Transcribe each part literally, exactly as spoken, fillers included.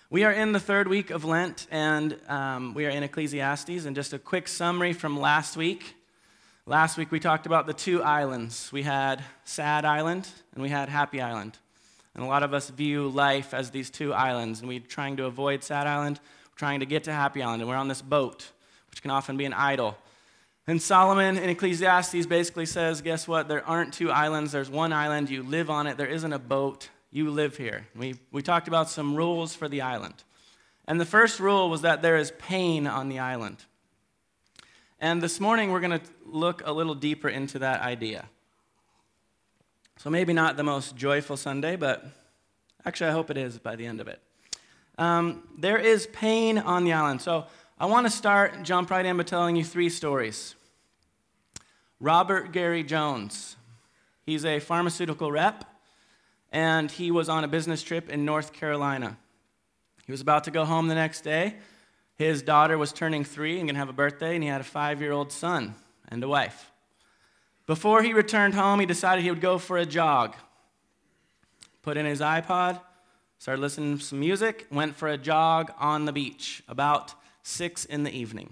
We are in the third week of Lent, and um, we are in Ecclesiastes. And just a quick summary from last week. Last week we talked about the two islands. We had Sad Island, and we had Happy Island. And a lot of us view life as these two islands, and we're trying to avoid Sad Island, we're trying to get to Happy Island, and we're on this boat, which can often be an idol. And Solomon in Ecclesiastes basically says, guess what? There aren't two islands. There's one island. You live on it. There isn't a boat. You live here. We, we talked about some rules for the island. And the first rule was that there is pain on the island. And this morning we're going to look a little deeper into that idea. So maybe not the most joyful Sunday, but actually I hope it is by the end of it. Um, there is pain on the island. So I want to start, jump right in by telling you three stories. Robert Gary Jones. He's a pharmaceutical rep, and he was on a business trip in North Carolina. He was about to go home the next day. His daughter was turning three and going to have a birthday, and he had a five-year-old son and a wife. Before he returned home, he decided he would go for a jog. Put in his iPod, started listening to some music, went for a jog on the beach about six in the evening.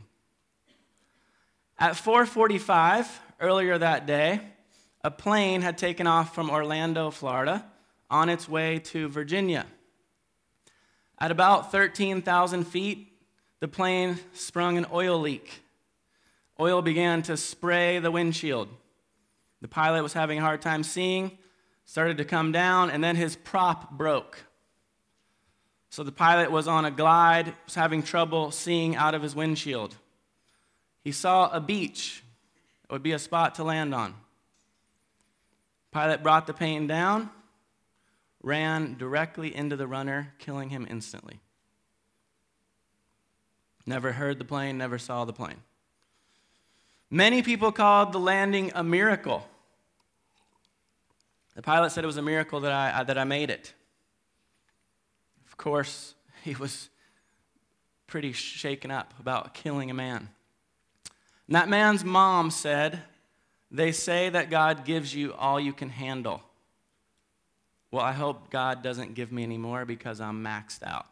At four forty-five, earlier that day, a plane had taken off from Orlando, Florida, on its way to Virginia. At about thirteen thousand feet, the plane sprung an oil leak. Oil began to spray the windshield. The pilot was having a hard time seeing, started to come down, and then his prop broke. So the pilot was on a glide, was having trouble seeing out of his windshield. He saw a beach. It would be a spot to land on. Pilot brought the plane down, ran directly into the runner, killing him instantly. Never heard the plane, never saw the plane. Many people called the landing a miracle. The pilot said it was a miracle that I, that I made it. Of course, he was pretty shaken up about killing a man. And that man's mom said, "They say that God gives you all you can handle. Well, I hope God doesn't give me any more because I'm maxed out."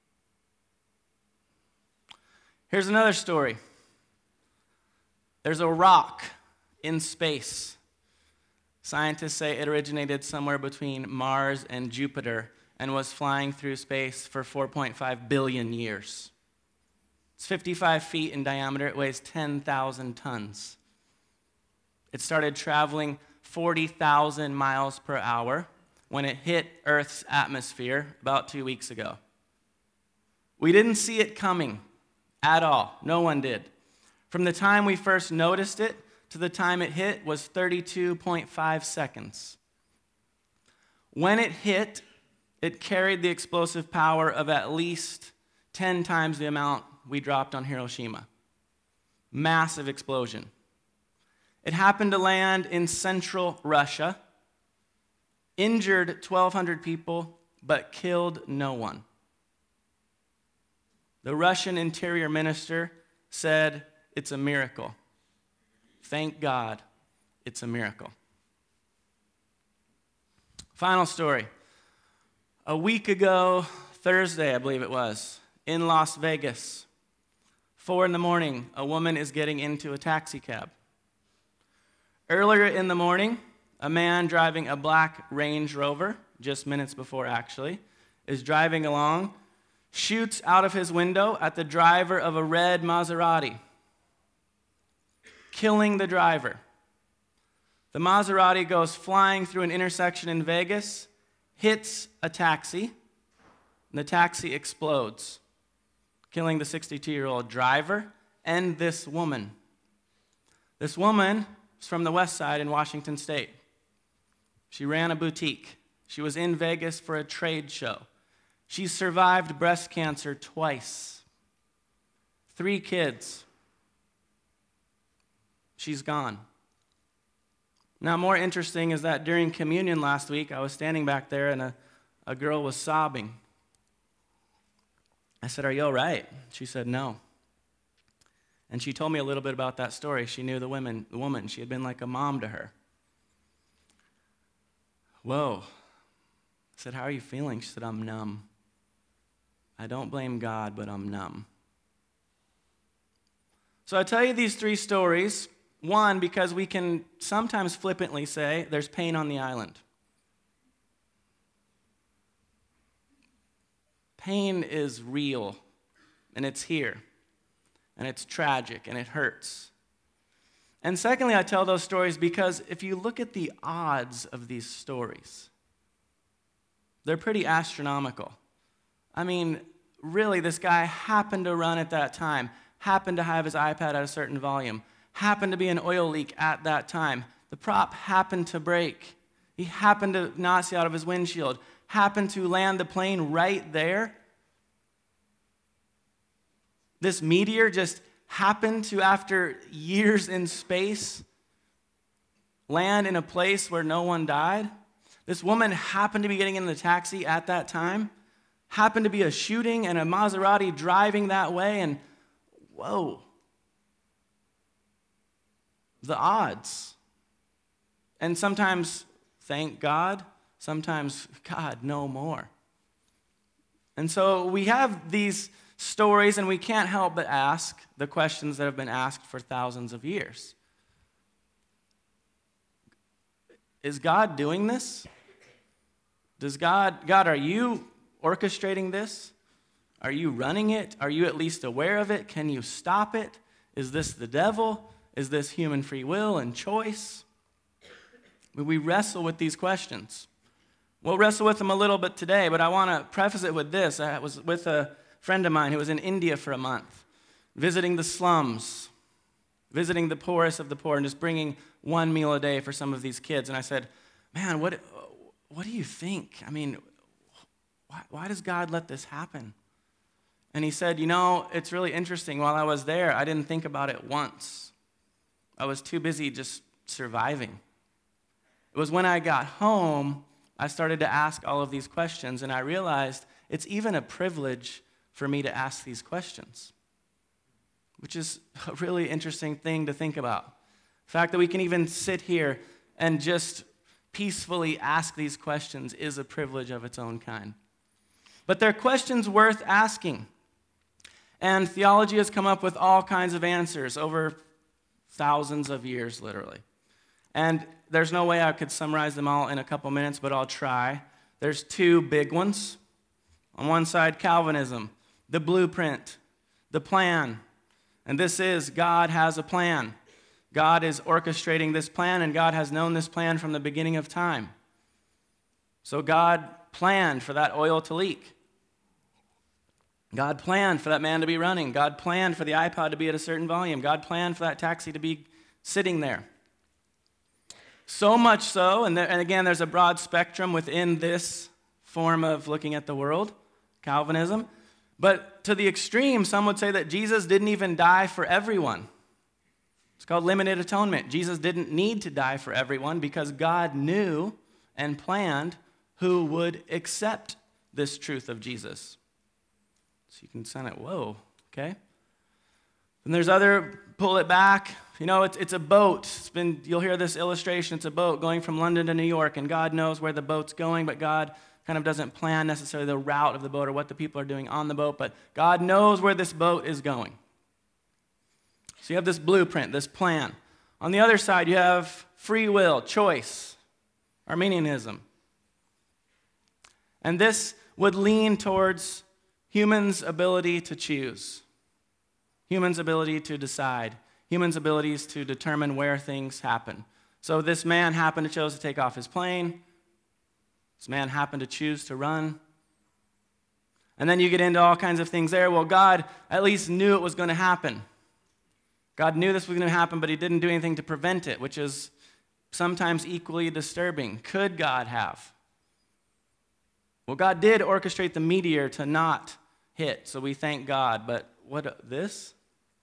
Here's another story. There's a rock in space. Scientists say it originated somewhere between Mars and Jupiter and was flying through space for four point five billion years. It's fifty-five feet in diameter. It weighs ten thousand tons. It started traveling forty thousand miles per hour when it hit Earth's atmosphere about two weeks ago. We didn't see it coming at all. No one did. From the time we first noticed it to the time it hit was thirty-two point five seconds. When it hit, it carried the explosive power of at least ten times the amount we dropped on Hiroshima. Massive explosion. It happened to land in central Russia, injured twelve hundred people, but killed no one. The Russian interior minister said, "It's a miracle. Thank God, it's a miracle." Final story. A week ago, Thursday, I believe it was, in Las Vegas, four in the morning, a woman is getting into a taxi cab. Earlier in the morning, a man driving a black Range Rover, just minutes before actually, is driving along, shoots out of his window at the driver of a red Maserati, killing the driver. The Maserati goes flying through an intersection in Vegas, hits a taxi, and the taxi explodes, killing the sixty-two-year-old driver and this woman. This woman is from the West Side in Washington State. She ran a boutique. She was in Vegas for a trade show. She survived breast cancer twice. Three kids. She's gone. Now, more interesting is that during communion last week, I was standing back there and a, a girl was sobbing. I said, "Are you all right?" She said, "No." And she told me a little bit about that story. She knew the women, the woman. She had been like a mom to her. Whoa. I said, "How are you feeling?" She said, "I'm numb. I don't blame God, but I'm numb. So I tell you these three stories, one, because we can sometimes flippantly say there's pain on the island. Pain is real, and it's here, and it's tragic, and it hurts. And secondly, I tell those stories because if you look at the odds of these stories, they're pretty astronomical. I mean, really, this guy happened to run at that time, happened to have his iPad at a certain volume, happened to be an oil leak at that time. The prop happened to break. He happened to not see out of his windshield, happened to land the plane right there. This meteor just happened to, after years in space, land in a place where no one died. This woman happened to be getting in the taxi at that time, happened to be a shooting and a Maserati driving that way, and whoa. The odds. And sometimes, thank God, sometimes, God, no more. And so we have these stories, and we can't help but ask the questions that have been asked for thousands of years. Is God doing this? Does God, God, are you orchestrating this? Are you running it? Are you at least aware of it? Can you stop it? Is this the devil? Is this human free will and choice? We wrestle with these questions. We'll wrestle with them a little bit today, but I want to preface it with this. I was with a friend of mine who was in India for a month, visiting the slums, visiting the poorest of the poor, and just bringing one meal a day for some of these kids. And I said, man, what, what do you think? I mean, why, why does God let this happen? And he said, you know, it's really interesting. While I was there, I didn't think about it once. I was too busy just surviving. It was when I got home, I started to ask all of these questions, and I realized it's even a privilege for me to ask these questions, which is a really interesting thing to think about. The fact that we can even sit here and just peacefully ask these questions is a privilege of its own kind. But they're questions worth asking. And theology has come up with all kinds of answers over thousands of years, literally. And there's no way I could summarize them all in a couple minutes, but I'll try. There's two big ones. On one side, Calvinism, the blueprint, the plan. And this is, God has a plan. God is orchestrating this plan, and God has known this plan from the beginning of time. So God planned for that oil to leak. God planned for that man to be running. God planned for the iPod to be at a certain volume. God planned for that taxi to be sitting there. So much so, and, there, and again, there's a broad spectrum within this form of looking at the world, Calvinism. But to the extreme, some would say that Jesus didn't even die for everyone. It's called limited atonement. Jesus didn't need to die for everyone because God knew and planned who would accept this truth of Jesus. So you can sign it, whoa, okay? And there's other, pull it back. You know, it's, it's a boat. It's been, you'll hear this illustration. It's a boat going from London to New York, and God knows where the boat's going, but God kind of doesn't plan necessarily the route of the boat or what the people are doing on the boat, but God knows where this boat is going. So you have this blueprint, this plan. On the other side, you have free will, choice, Arminianism. And this would lean towards humans' ability to choose, humans' ability to decide, humans' abilities to determine where things happen. So this man happened to choose to take off his plane. This man happened to choose to run. And then you get into all kinds of things there. Well, God at least knew it was going to happen. God knew this was going to happen, but he didn't do anything to prevent it, which is sometimes equally disturbing. Could God have? Well, God did orchestrate the meteor to not hit, so we thank God. But what, this?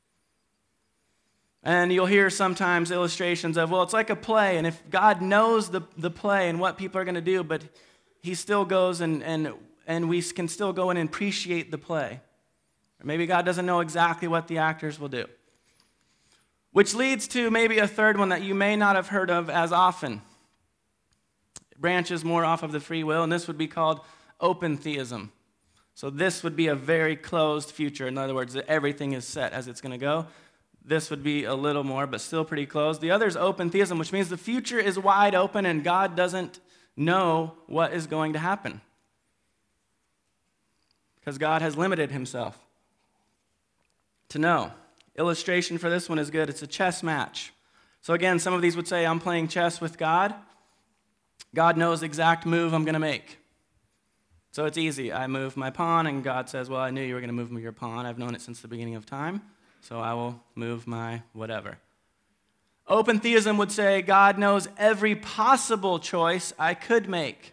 And you'll hear sometimes illustrations of, well, it's like a play, and if God knows the, the play and what people are going to do, but he still goes and, and, and we can still go in and appreciate the play. Or maybe God doesn't know exactly what the actors will do. Which leads to maybe a third one that you may not have heard of as often. It branches more off of the free will, and this would be called open theism. So this would be a very closed future. In other words, that everything is set as it's going to go. This would be a little more, but still pretty closed. The other is open theism, which means the future is wide open and God doesn't know what is going to happen, because God has limited himself to know. Illustration for this one is good. It's a chess match. So again, some of these would say, I'm playing chess with God. God knows the exact move I'm going to make. So it's easy. I move my pawn, and God says, well, I knew you were going to move your pawn. I've known it since the beginning of time, so I will move my whatever. Open theism would say, God knows every possible choice I could make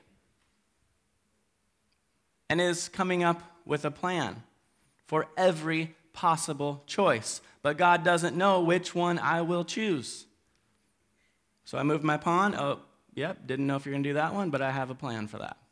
and is coming up with a plan for every possible choice. But God doesn't know which one I will choose. So I moved my pawn. Oh, yep, didn't know if you're going to do that one, but I have a plan for that.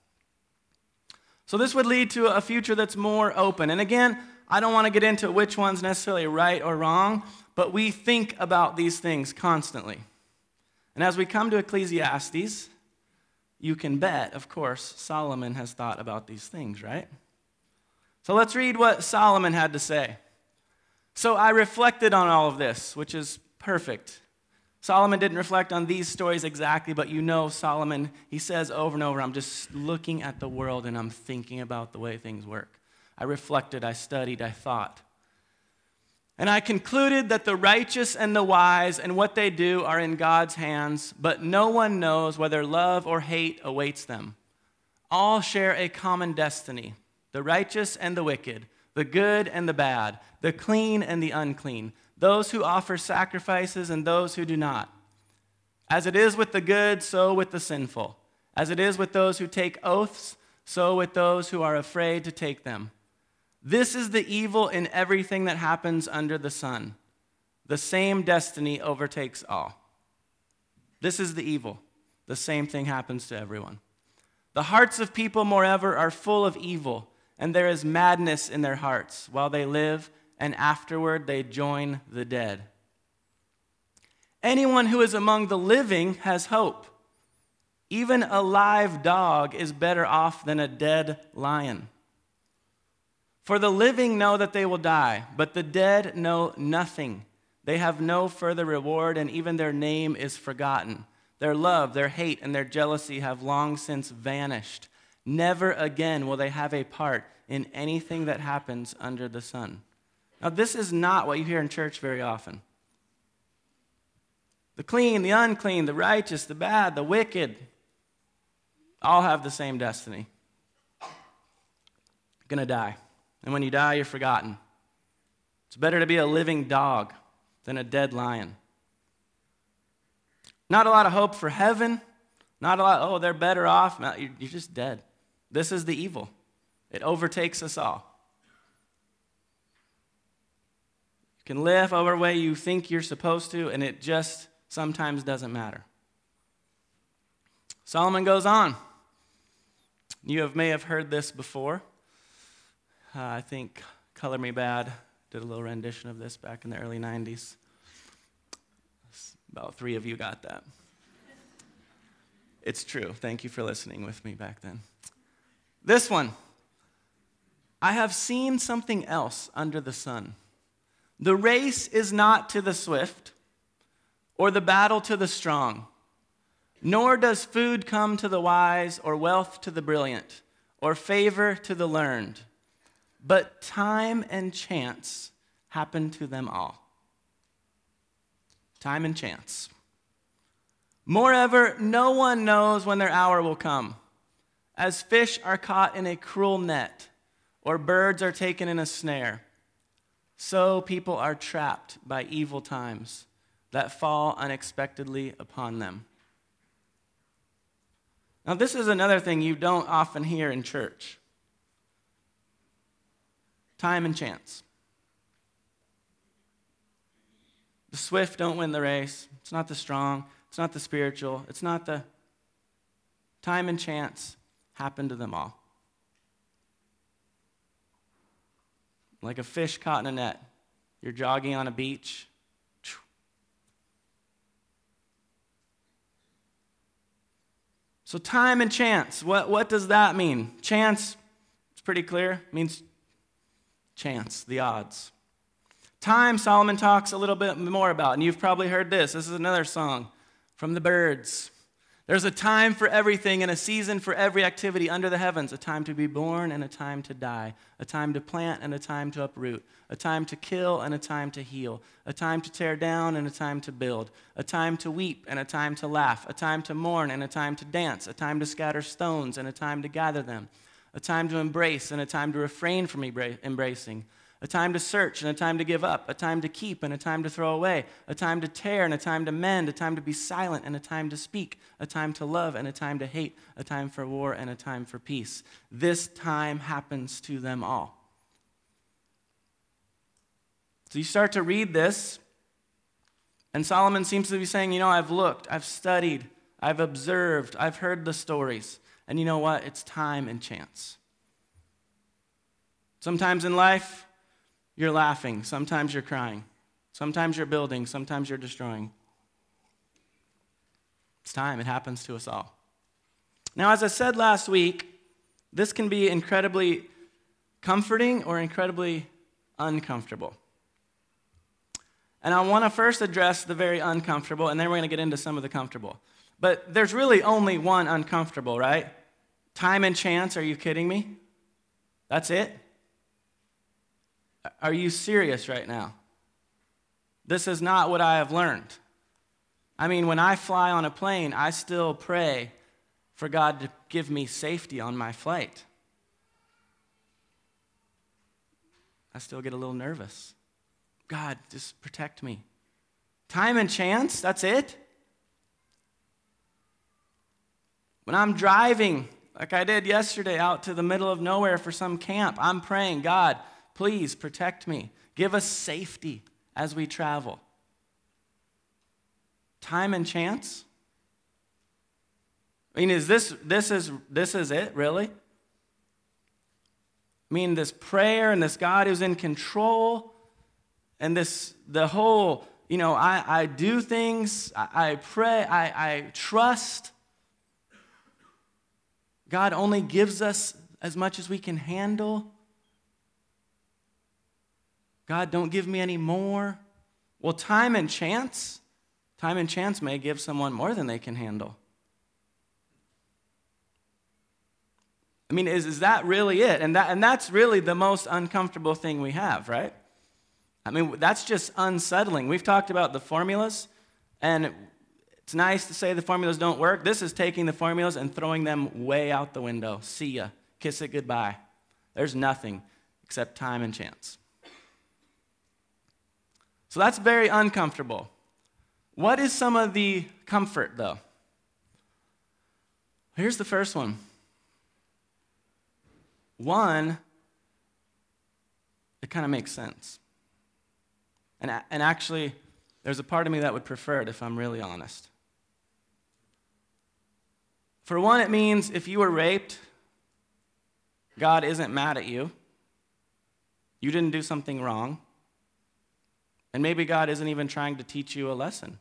So this would lead to a future that's more open. And again, I don't want to get into which one's necessarily right or wrong, but we think about these things constantly. And as we come to Ecclesiastes, you can bet, of course, Solomon has thought about these things, right? So let's read what Solomon had to say. So I reflected on all of this, which is perfect. Solomon didn't reflect on these stories exactly, but you know Solomon, he says over and over, I'm just looking at the world and I'm thinking about the way things work. I reflected, I studied, I thought. And I concluded that the righteous and the wise and what they do are in God's hands, but no one knows whether love or hate awaits them. All share a common destiny, the righteous and the wicked, the good and the bad, the clean and the unclean, those who offer sacrifices and those who do not. As it is with the good, so with the sinful. As it is with those who take oaths, so with those who are afraid to take them. This is the evil in everything that happens under the sun. The same destiny overtakes all. This is the evil. The same thing happens to everyone. The hearts of people, moreover, are full of evil, and there is madness in their hearts while they live, and afterward they join the dead. Anyone who is among the living has hope. Even a live dog is better off than a dead lion. For the living know that they will die, but the dead know nothing. They have no further reward, and even their name is forgotten. Their love, their hate, and their jealousy have long since vanished. Never again will they have a part in anything that happens under the sun. Now, this is not what you hear in church very often. The clean, the unclean, the righteous, the bad, the wicked, all have the same destiny. Gonna die. And when you die, you're forgotten. It's better to be a living dog than a dead lion. Not a lot of hope for heaven. Not a lot, oh, they're better off. No, you're just dead. This is the evil. It overtakes us all. You can live however way you think you're supposed to, and it just sometimes doesn't matter. Solomon goes on. You have, may have heard this before. Uh, I think Color Me Bad did a little rendition of this back in the early nineties. About three of you got that. It's true. Thank you for listening with me back then. This one. I have seen something else under the sun. The race is not to the swift, or the battle to the strong, nor does food come to the wise, or wealth to the brilliant, or favor to the learned. But time and chance happen to them all. Time and chance. Moreover, no one knows when their hour will come. As fish are caught in a cruel net, or birds are taken in a snare, so people are trapped by evil times that fall unexpectedly upon them. Now, this is another thing you don't often hear in church. Time and chance. The swift don't win the race. It's not the strong. It's not the spiritual. It's not the... Time and chance happen to them all. Like a fish caught in a net. You're jogging on a beach. So time and chance, what, what does that mean? Chance, pretty clear. It means chance, the odds. Time, Solomon talks a little bit more about, and you've probably heard this. This is another song from the Byrds. There's a time for everything and a season for every activity under the heavens, a time to be born and a time to die, a time to plant and a time to uproot, a time to kill and a time to heal, a time to tear down and a time to build, a time to weep and a time to laugh, a time to mourn and a time to dance, a time to scatter stones and a time to gather them, a time to embrace and a time to refrain from embracing, a time to search and a time to give up, a time to keep and a time to throw away, a time to tear and a time to mend, a time to be silent and a time to speak, a time to love and a time to hate, a time for war and a time for peace. This time happens to them all. So you start to read this, and Solomon seems to be saying, you know, I've looked, I've studied, I've observed, I've heard the stories, and you know what? It's time and chance. Sometimes in life, you're laughing. Sometimes you're crying. Sometimes you're building. Sometimes you're destroying. It's time. It happens to us all. Now, as I said last week, this can be incredibly comforting or incredibly uncomfortable. And I want to first address the very uncomfortable, and then we're going to get into some of the comfortable. But there's really only one uncomfortable, right? Time and chance. Are you kidding me? That's it? Are you serious right now? This is not what I have learned. I mean, when I fly on a plane, I still pray for God to give me safety on my flight. I still get a little nervous. God, just protect me. Time and chance, that's it? When I'm driving, like I did yesterday, out to the middle of nowhere for some camp, I'm praying, God, please protect me. Give us safety as we travel. Time and chance? I mean, is this this is this is it, really? I mean, this prayer and this God who's in control, and this the whole, you know, I, I do things, I, I pray, I, I trust. God only gives us as much as we can handle. God, don't give me any more. Well, time and chance, time and chance may give someone more than they can handle. I mean, is, is that really it? And that and that's really the most uncomfortable thing we have, right? I mean, that's just unsettling. We've talked about the formulas, and it's nice to say the formulas don't work. This is taking the formulas and throwing them way out the window. See ya. Kiss it goodbye. There's nothing except time and chance. So that's very uncomfortable. What is some of the comfort, though? Here's the first one. One, it kind of makes sense. And, and actually, there's a part of me that would prefer it if I'm really honest. For one, it means if you were raped, God isn't mad at you. You didn't do something wrong. And maybe God isn't even trying to teach you a lesson.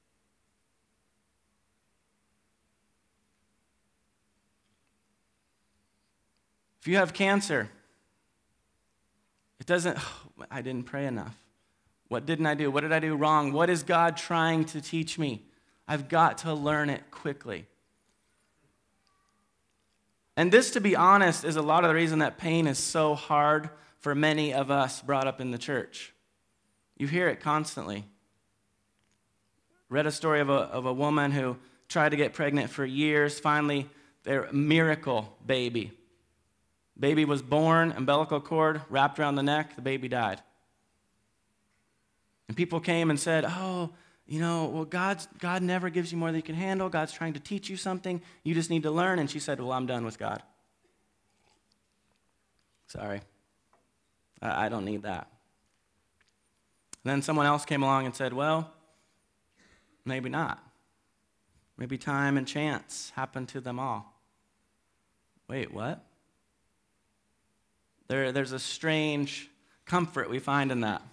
If you have cancer, it doesn't, oh, I didn't pray enough. What didn't I do? What did I do wrong? What is God trying to teach me? I've got to learn it quickly. And this, to be honest, is a lot of the reason that pain is so hard for many of us brought up in the church. You hear it constantly. Read a story of a, of a woman who tried to get pregnant for years. Finally, their miracle baby. Baby was born, umbilical cord wrapped around the neck, the baby died. And people came and said, oh, you know, well, God's, God never gives you more than you can handle. God's trying to teach you something. You just need to learn. And she said, well, I'm done with God. Sorry. I, I don't need that. And then someone else came along and said, well, maybe not. Maybe time and chance happened to them all. Wait, what? There, there's a strange comfort we find in that.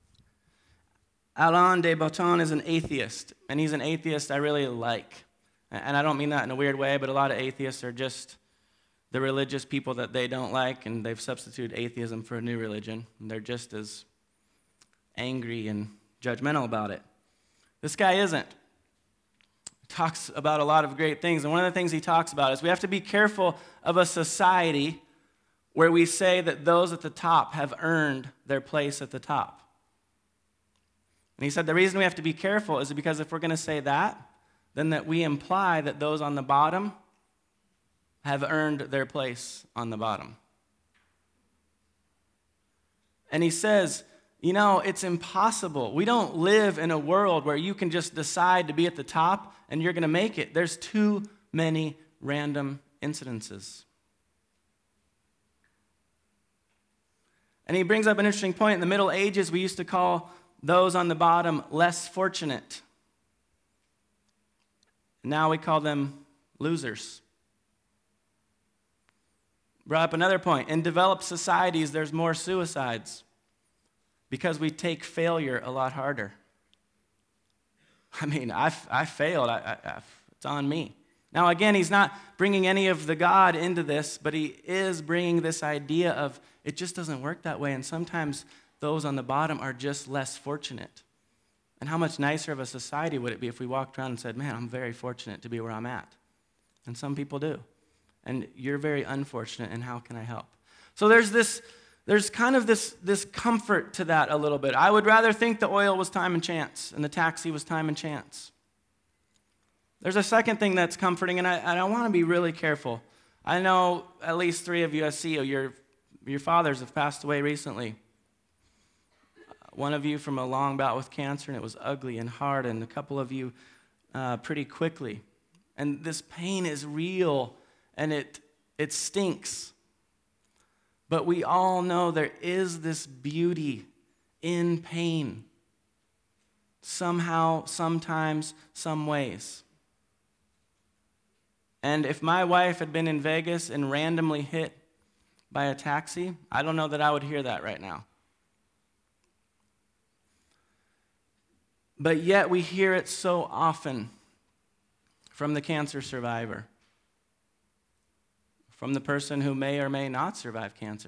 Alain de Botton is an atheist, and he's an atheist I really like. And I don't mean that in a weird way, but a lot of atheists are just, the religious people that they don't like, and they've substituted atheism for a new religion. And they're just as angry and judgmental about it. This guy isn't. He talks about a lot of great things, and one of the things he talks about is we have to be careful of a society where we say that those at the top have earned their place at the top. And he said the reason we have to be careful is because if we're going to say that, then that we imply that those on the bottom have earned their place on the bottom. And he says, you know, it's impossible. We don't live in a world where you can just decide to be at the top and you're going to make it. There's too many random incidences. And he brings up an interesting point. In the Middle Ages, we used to call those on the bottom less fortunate. Now we call them losers. Brought up another point. In developed societies, there's more suicides because we take failure a lot harder. I mean, I, I failed. I, I, it's on me. Now, again, he's not bringing any of the God into this, but he is bringing this idea of it just doesn't work that way, and sometimes those on the bottom are just less fortunate. And how much nicer of a society would it be if we walked around and said, man, I'm very fortunate to be where I'm at. And some people do. And you're very unfortunate, and how can I help? So there's this, there's kind of this, this comfort to that a little bit. I would rather think the oil was time and chance, and the taxi was time and chance. There's a second thing that's comforting, and I, and I want to be really careful. I know at least three of you, I see you, your, your fathers have passed away recently. One of you from a long bout with cancer, and it was ugly and hard, and a couple of you uh, pretty quickly. And this pain is real, and it it stinks. But we all know there is this beauty in pain. Somehow, sometimes, some ways. And if my wife had been in Vegas and randomly hit by a taxi, I don't know that I would hear that right now. But yet we hear it so often from the cancer survivor, from the person who may or may not survive cancer,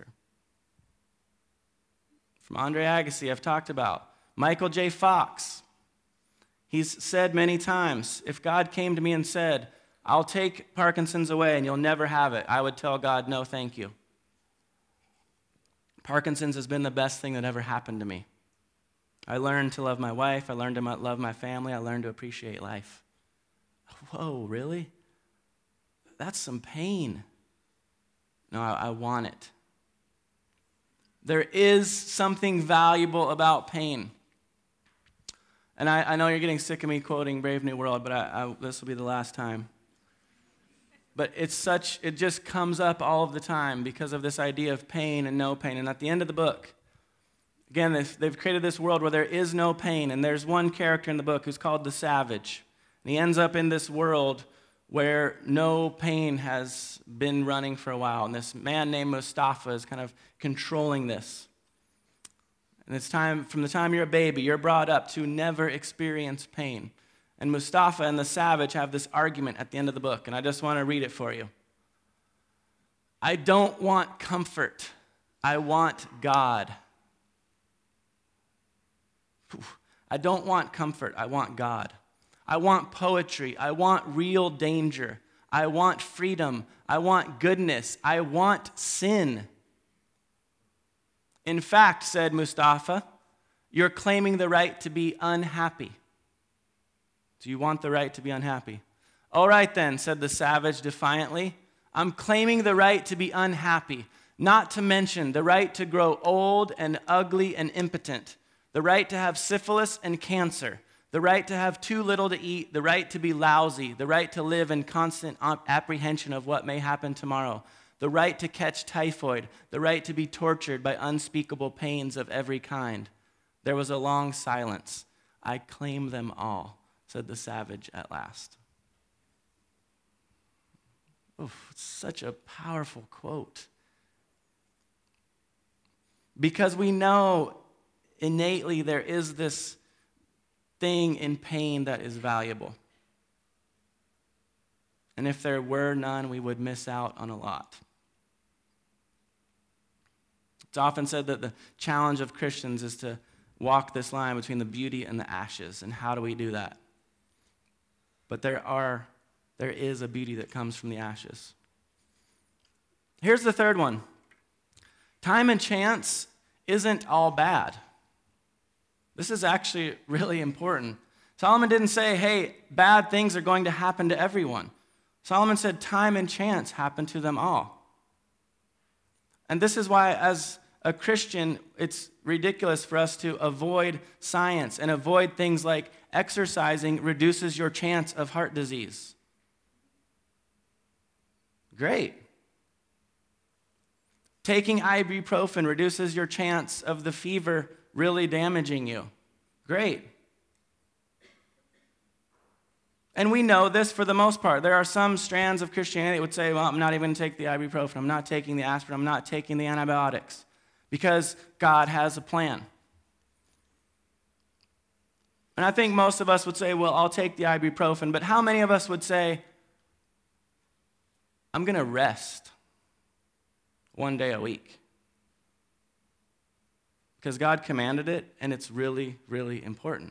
from Andre Agassi, I've talked about, Michael J. Fox. He's said many times, if God came to me and said, I'll take Parkinson's away and you'll never have it, I would tell God, no, thank you. Parkinson's has been the best thing that ever happened to me. I learned to love my wife. I learned to love my family. I learned to appreciate life. Whoa, really? That's some pain. No, I, I want it. There is something valuable about pain. And I, I know you're getting sick of me quoting Brave New World, but I, I, this will be the last time. But it's such, it just comes up all of the time because of this idea of pain and no pain. And at the end of the book, again, they've, they've created this world where there is no pain, and there's one character in the book who's called the Savage. And he ends up in this world where no pain has been running for a while, and this man named Mustafa is kind of controlling this. And it's time, from the time you're a baby, you're brought up to never experience pain. And Mustafa and the Savage have this argument at the end of the book, and I just want to read it for you. I don't want comfort. I want God. I don't want comfort. I want God. I want poetry. I want real danger. I want freedom. I want goodness. I want sin. In fact, said Mustafa, you're claiming the right to be unhappy. Do you want the right to be unhappy? All right then, said the Savage defiantly. I'm claiming the right to be unhappy, not to mention the right to grow old and ugly and impotent, the right to have syphilis and cancer, the right to have too little to eat, the right to be lousy, the right to live in constant apprehension of what may happen tomorrow, the right to catch typhoid, the right to be tortured by unspeakable pains of every kind. There was a long silence. I claim them all, said the Savage at last. Oof, it's such a powerful quote. Because we know innately there is this thing in pain that is valuable. And if there were none, we would miss out on a lot. It's often said that the challenge of Christians is to walk this line between the beauty and the ashes. And how do we do that? But there are, there is a beauty that comes from the ashes. Here's the third one. Time and chance isn't all bad. This is actually really important. Solomon didn't say, hey, bad things are going to happen to everyone. Solomon said time and chance happen to them all. And this is why, as a Christian, it's ridiculous for us to avoid science and avoid things like exercising reduces your chance of heart disease. Great. Taking ibuprofen reduces your chance of the fever really damaging you. Great. And we know this for the most part. There are some strands of Christianity that would say, well, I'm not even going to take the ibuprofen. I'm not taking the aspirin. I'm not taking the antibiotics because God has a plan. And I think most of us would say, well, I'll take the ibuprofen. But how many of us would say, I'm going to rest one day a week? Because God commanded it, and it's really, really important.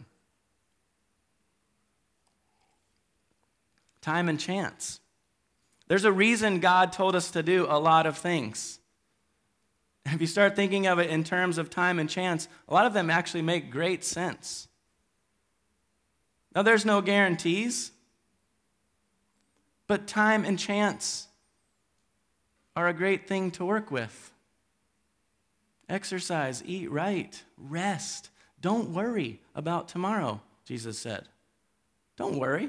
Time and chance. There's a reason God told us to do a lot of things. If you start thinking of it in terms of time and chance, a lot of them actually make great sense. Now, there's no guarantees, but time and chance are a great thing to work with. Exercise, eat right, rest. Don't worry about tomorrow, Jesus said. Don't worry.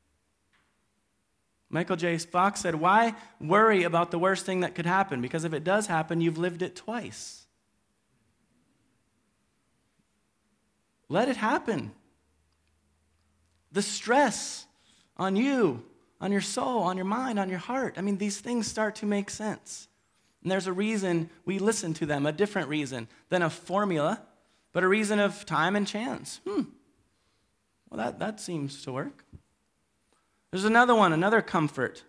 Michael J. Fox said, why worry about the worst thing that could happen? Because if it does happen, you've lived it twice. Let it happen. The stress on you, on your soul, on your mind, on your heart, I mean, these things start to make sense. And there's a reason we listen to them, a different reason than a formula, but a reason of time and chance. Hmm. Well, that, that seems to work. There's another one, another comfort.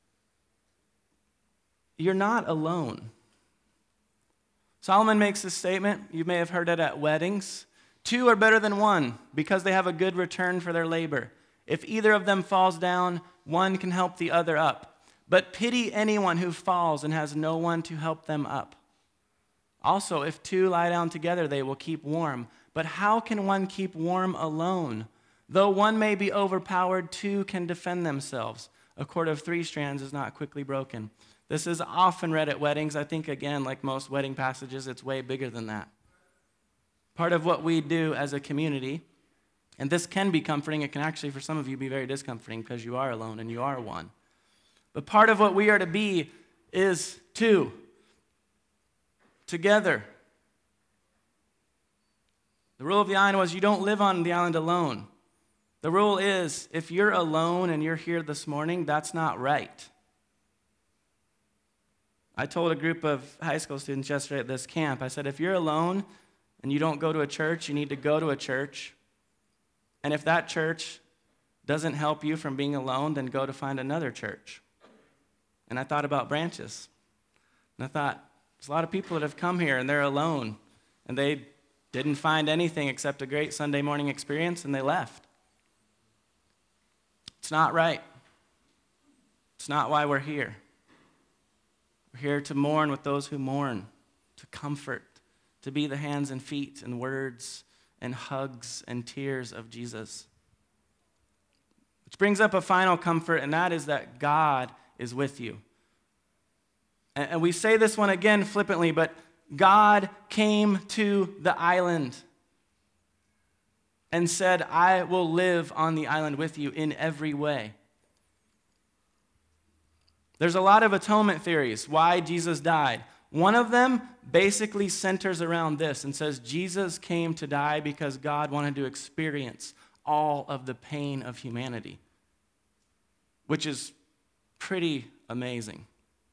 You're not alone. Solomon makes this statement. You may have heard it at weddings. Two are better than one because they have a good return for their labor. If either of them falls down, one can help the other up. But pity anyone who falls and has no one to help them up. Also, if two lie down together, they will keep warm. But how can one keep warm alone? Though one may be overpowered, two can defend themselves. A cord of three strands is not quickly broken. This is often read at weddings. I think, again, like most wedding passages, it's way bigger than that. Part of what we do as a community, and this can be comforting, it can actually, for some of you, be very discomforting because you are alone and you are one. But part of what we are to be is two, together. The rule of the island was you don't live on the island alone. The rule is if you're alone and you're here this morning, that's not right. I told a group of high school students yesterday at this camp, I said, if you're alone and you don't go to a church, you need to go to a church. And if that church doesn't help you from being alone, then go to find another church. And I thought about Branches. And I thought, there's a lot of people that have come here and they're alone. And they didn't find anything except a great Sunday morning experience and they left. It's not right. It's not why we're here. We're here to mourn with those who mourn, to comfort, to be the hands and feet and words and hugs and tears of Jesus. Which brings up a final comfort, and that is that God is with you. And we say this one again flippantly, but God came to the island and said, I will live on the island with you in every way. There's a lot of atonement theories, why Jesus died. One of them basically centers around this and says Jesus came to die because God wanted to experience all of the pain of humanity, which is pretty amazing.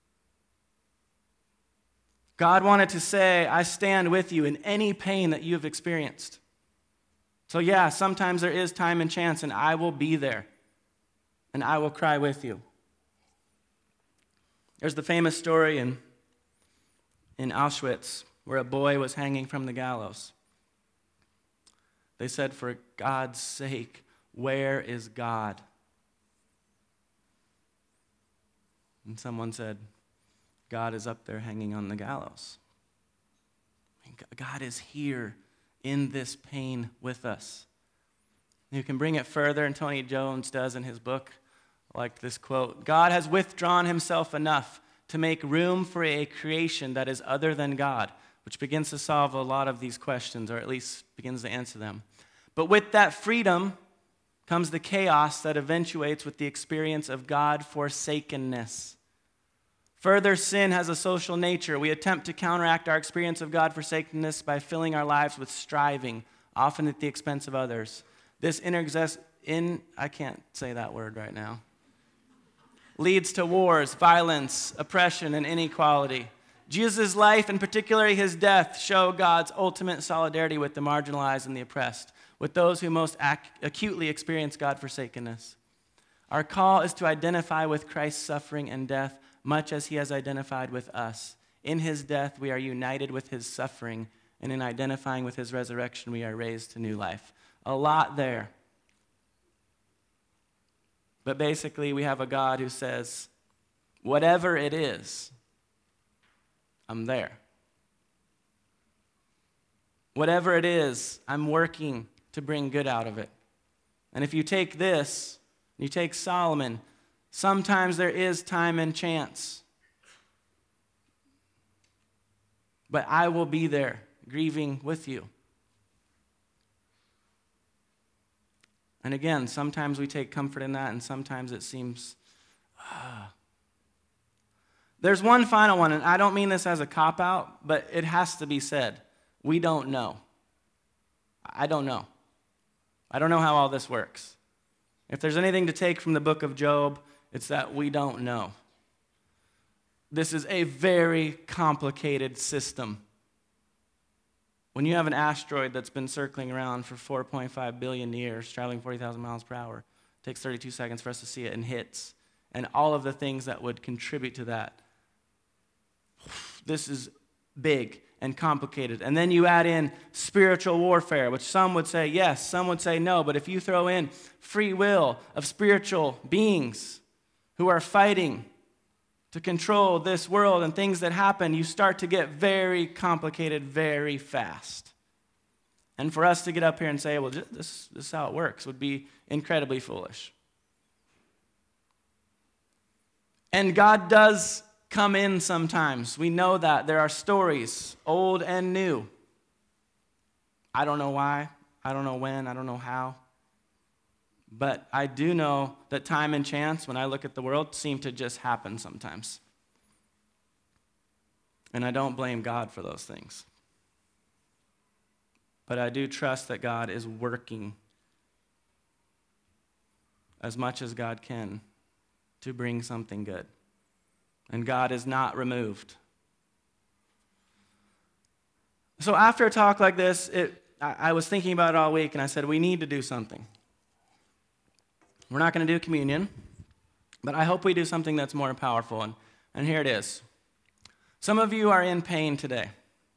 God wanted to say, I stand with you in any pain that you have experienced. So yeah, sometimes there is time and chance, and I will be there, and I will cry with you. There's the famous story in, in Auschwitz where a boy was hanging from the gallows. They said, "For God's sake, where is God?" And someone said, "God is up there hanging on the gallows." God is here in this pain with us. You can bring it further, and Tony Jones does in his book. I like this quote: "God has withdrawn himself enough to make room for a creation that is other than God," which begins to solve a lot of these questions, or at least begins to answer them. But with that freedom comes the chaos that eventuates with the experience of God-forsakenness. Further, sin has a social nature. We attempt to counteract our experience of God-forsakenness by filling our lives with striving, often at the expense of others. This interexist in I can't say that word right now. Leads to wars, violence, oppression, and inequality. Jesus' life, and particularly his death, show God's ultimate solidarity with the marginalized and the oppressed, with those who most ac- acutely experience God-forsakenness. Our call is to identify with Christ's suffering and death, much as he has identified with us. In his death, we are united with his suffering, and in identifying with his resurrection, we are raised to new life. A lot there. But basically, we have a God who says, whatever it is, I'm there. Whatever it is, I'm working to bring good out of it. And if you take this, you take Solomon, sometimes there is time and chance. But I will be there, grieving with you. And again, sometimes we take comfort in that, and sometimes it seems, ah. There's one final one, and I don't mean this as a cop-out, but it has to be said. We don't know. I don't know. I don't know how all this works. If there's anything to take from the book of Job, it's that we don't know. This is a very complicated system. When you have an asteroid that's been circling around for four point five billion years, traveling forty thousand miles per hour, it takes thirty-two seconds for us to see it and hits, and all of the things that would contribute to that. This is big and complicated. And then you add in spiritual warfare, which some would say yes, some would say no, but if you throw in free will of spiritual beings who are fighting to control this world and things that happen, you start to get very complicated very fast. And for us to get up here and say, well, this, this is how it works, would be incredibly foolish. And God does come in sometimes. We know that. There are stories, old and new. I don't know why. I don't know when. I don't know how. But I do know that time and chance, when I look at the world, seem to just happen sometimes. And I don't blame God for those things. But I do trust that God is working as much as God can to bring something good. And God is not removed. So after a talk like this, it, I, I was thinking about it all week, and I said, we need to do something. We're not going to do communion, but I hope we do something that's more powerful, and, and here it is. Some of you are in pain today.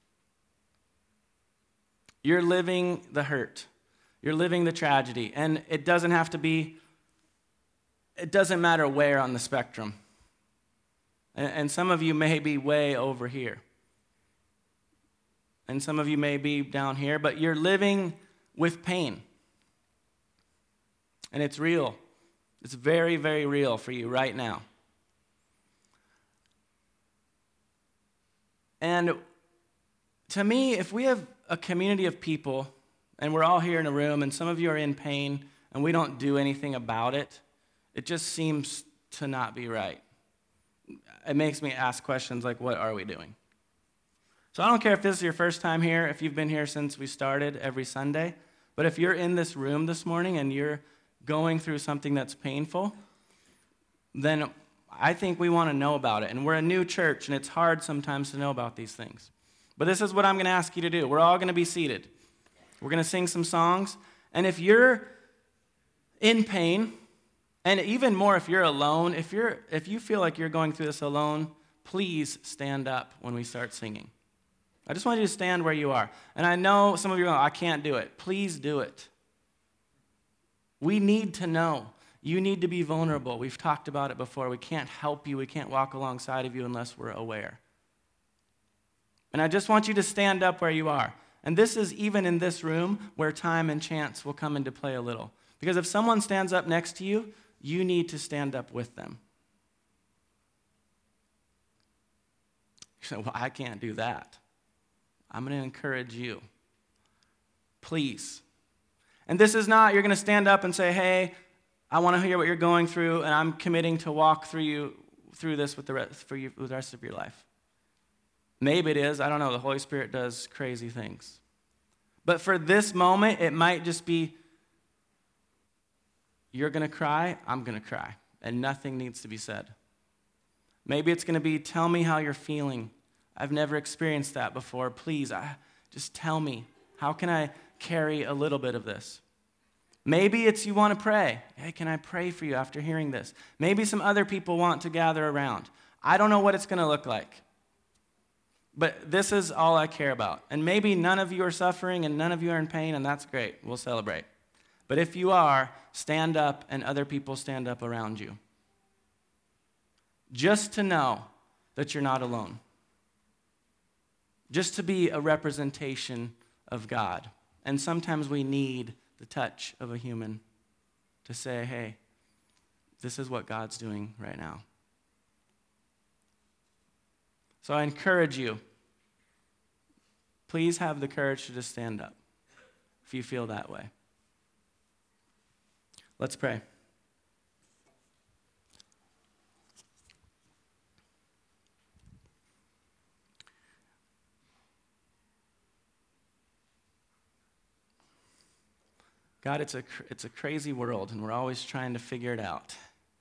You're living the hurt. You're living the tragedy, and it doesn't have to be, it doesn't matter where on the spectrum. And, and some of you may be way over here. And some of you may be down here, but you're living with pain. And it's real. It's very, very real for you right now. And to me, if we have a community of people, and we're all here in a room, and some of you are in pain, and we don't do anything about it, it just seems to not be right. It makes me ask questions like, what are we doing? So I don't care if this is your first time here, if you've been here since we started every Sunday, but if you're in this room this morning and you're going through something that's painful, then I think we want to know about it. And we're a new church, and it's hard sometimes to know about these things. But this is what I'm going to ask you to do. We're all going to be seated. We're going to sing some songs. And if you're in pain, and even more if you're alone, if you're if you feel like you're going through this alone, please stand up when we start singing. I just want you to stand where you are. And I know some of you are going, I can't do it. Please do it. We need to know. You need to be vulnerable. We've talked about it before. We can't help you. We can't walk alongside of you unless we're aware. And I just want you to stand up where you are. And this is even in this room where time and chance will come into play a little. Because if someone stands up next to you, you need to stand up with them. You say, well, I can't do that. I'm going to encourage you. Please. And this is not, you're going to stand up and say, hey, I want to hear what you're going through, and I'm committing to walk through you through this with the rest, for you, with the rest of your life. Maybe it is. I don't know. The Holy Spirit does crazy things. But for this moment, it might just be, you're going to cry, I'm going to cry, and nothing needs to be said. Maybe it's going to be, tell me how you're feeling. I've never experienced that before. Please, I, just tell me. How can I carry a little bit of this? Maybe it's you want to pray. Hey, can I pray for you after hearing this? Maybe some other people want to gather around. I don't know what it's going to look like. But this is all I care about. And maybe none of you are suffering and none of you are in pain, and that's great. We'll celebrate. But if you are, stand up and other people stand up around you. Just to know that you're not alone. Just to be a representation of God. And sometimes we need the touch of a human to say, hey, this is what God's doing right now. So I encourage you, please have the courage to just stand up if you feel that way. Let's pray. God, it's a, it's a crazy world, and we're always trying to figure it out.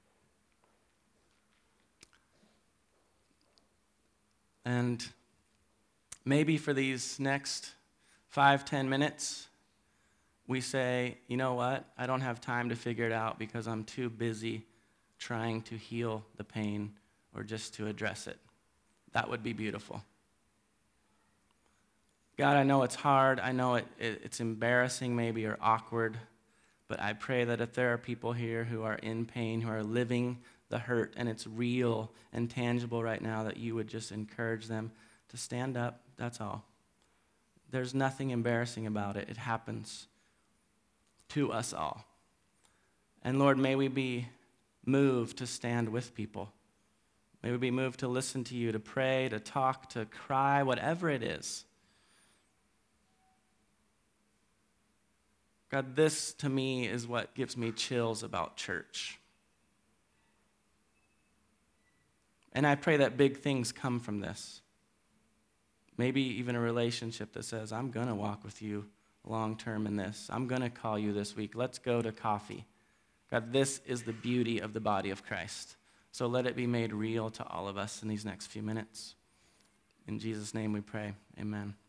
And maybe for these next five, ten minutes, we say, you know what? I don't have time to figure it out because I'm too busy trying to heal the pain or just to address it. That would be beautiful. God, I know it's hard. I know it, it, it's embarrassing maybe or awkward, but I pray that if there are people here who are in pain, who are living the hurt, and it's real and tangible right now, that you would just encourage them to stand up. That's all. There's nothing embarrassing about it. It happens to us all. And Lord, may we be moved to stand with people. May we be moved to listen to you, to pray, to talk, to cry, whatever it is. God, this to me is what gives me chills about church. And I pray that big things come from this. Maybe even a relationship that says, I'm going to walk with you long term in this. I'm going to call you this week. Let's go to coffee. God, this is the beauty of the body of Christ. So let it be made real to all of us in these next few minutes. In Jesus' name we pray. Amen.